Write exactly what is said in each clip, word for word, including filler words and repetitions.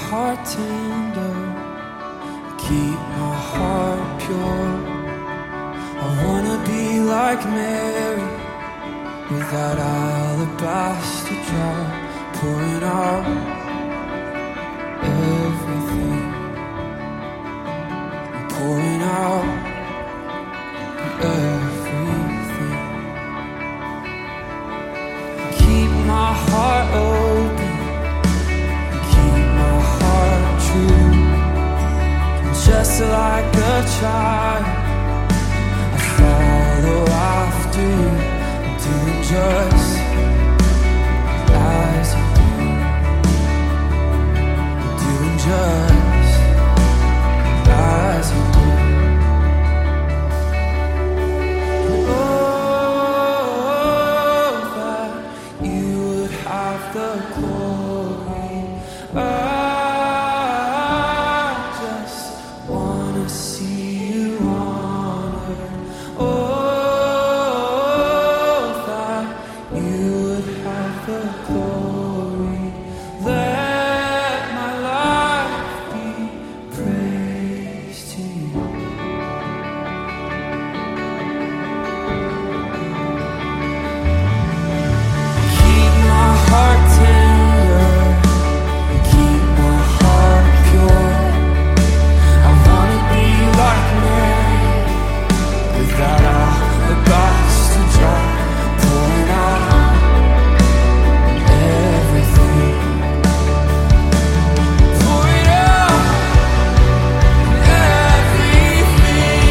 heart tender, keep my heart pure. I wanna be like Mary, without alabaster jar, pouring out everything, pouring out everything. Keep my heart open, keep my heart true. Just like a child, I follow after you, doing just as you do, doing just as you do. Oh, that you would have the glory. I just wanna see you honored. Oh, that you would have the glory. Let my life be praise to you. Keep my heart tender, keep my heart pure. I wanna be like Mary, without alabaster jar, pouring out everything, pouring out everything.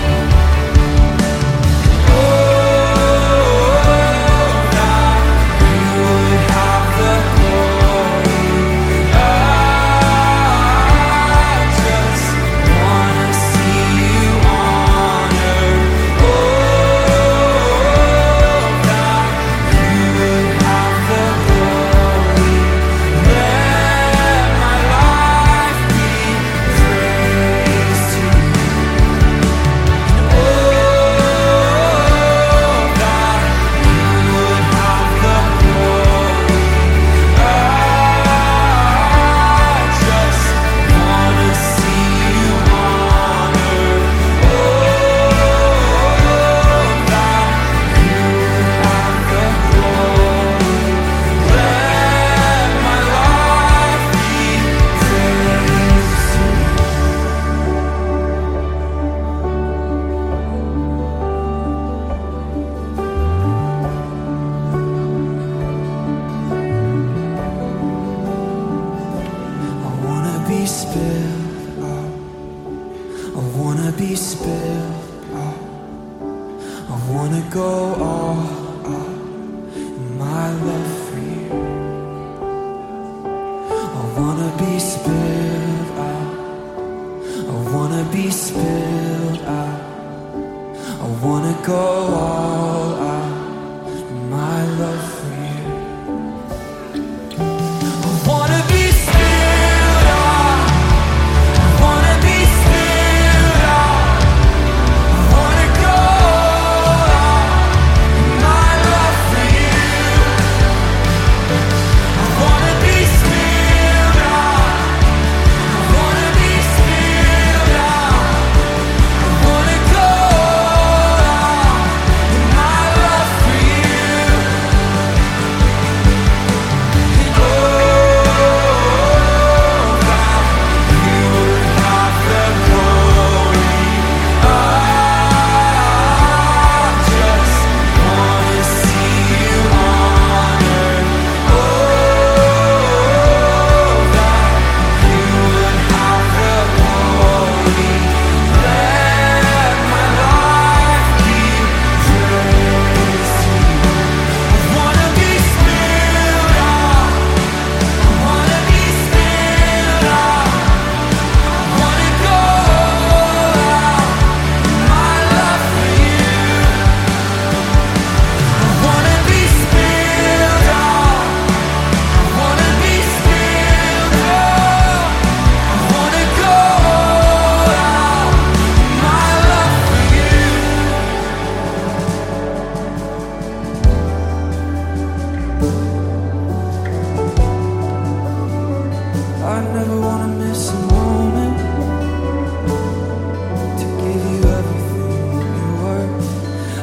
Oh, that you would have the glory. I just wanna see you honored. Oh, that you would have the glory. Let my life be praise to you. Oh, that you would have the glory. I just wanna see you honored. Oh, that you would have the glory. Let my life be praise to you. I wanna be spilled out. I wanna be spilled out. I wanna go all out in my love for you. I wanna be spilled out. I wanna be spilled out. I wanna go all out in my love for you. I wanna be spilled out. I wanna be spilled out. I wanna go out in my love for you. I wanna be spilled out. I wanna be spilled out. I wanna go out in my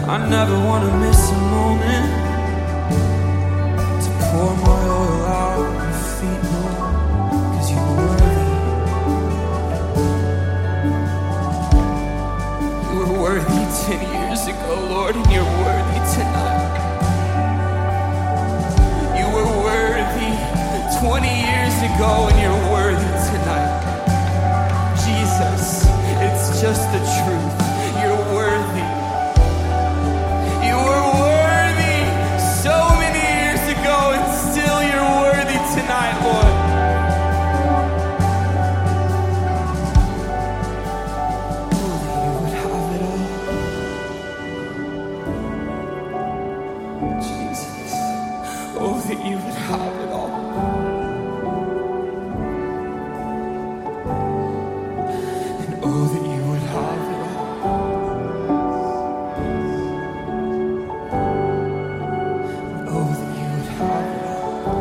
I never wanna miss a moment to pour my oil out at your feet, Lord, 'cause you're worthy. You were worthy ten years ago, Lord, and you're worthy tonight. You were worthy twenty years ago, and you're worthy tonight. Jesus, it's just the truth. You're worthy. You were worthy so many years ago, and still you're worthy tonight, Lord. Oh, that you would have it all. Jesus. Oh, that you would have it all. Oh, that you would have it all. Oh, that you would have it all.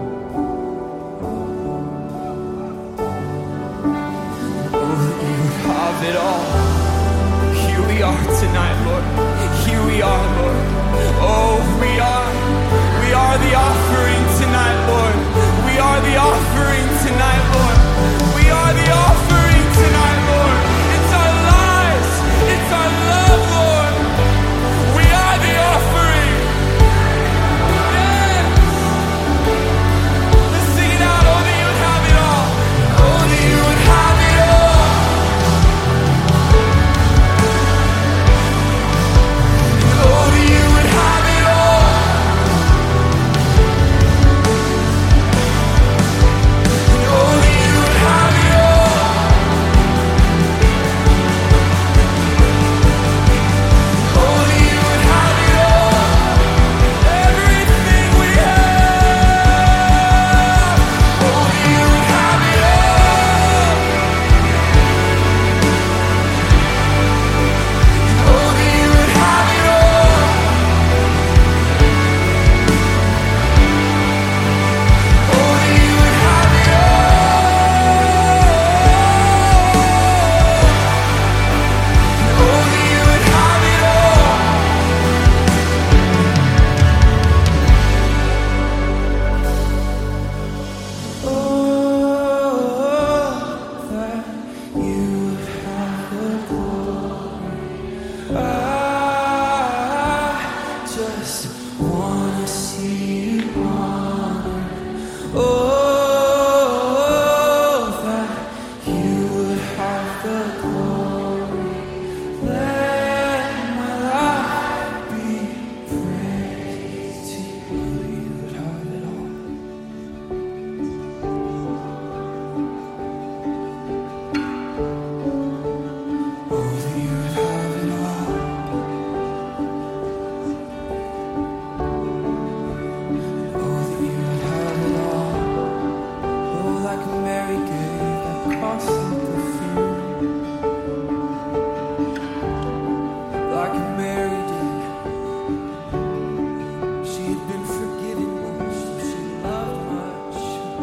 Oh, that you would have it all. Here we are tonight, Lord. Here we are, Lord. Oh, we are. We are the offering tonight, Lord. We are the offering tonight, Lord. We are the offering tonight, Lord. It's our lives. It's our love, Lord. We are the offering. Yes. Let's sing it out. Oh, that you would have it all. Oh, that you would have it all. Oh, that you would have it all. Oh, that you would have it all. Oh, that you would have it all. Everything we have. Oh, that you would have it all. Oh, that you would have it all. Oh, that you would have it all. Oh, that you would have it all. Oh, that you would have the glory. I just wanna see you honored. Oh, that you would have the glory. Let my life be praised to you. You would have it all. Oh, that you would have it all. Oh, that you would have it all. Oh, like Mary gave that costly perfume. Like Mary did. She had been forgiven much, so she loved much.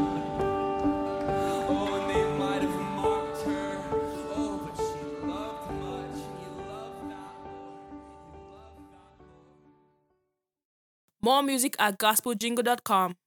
Oh, and they might have mocked her. Oh, but she loved much, and you loved that, Lord. You loved that, Lord. More music at gospel jingle dot com.